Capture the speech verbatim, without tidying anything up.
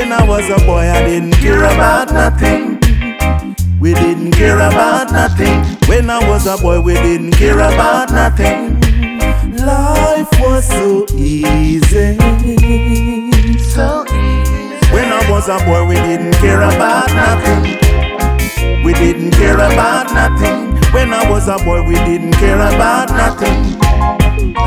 When I was a boy, I didn't care about nothing. We didn't care about nothing. When I was a boy, we didn't care about nothing. Life was so easy. So easy. When I was a boy, we didn't care about nothing. We didn't care about nothing. When I was a boy, we didn't care about nothing.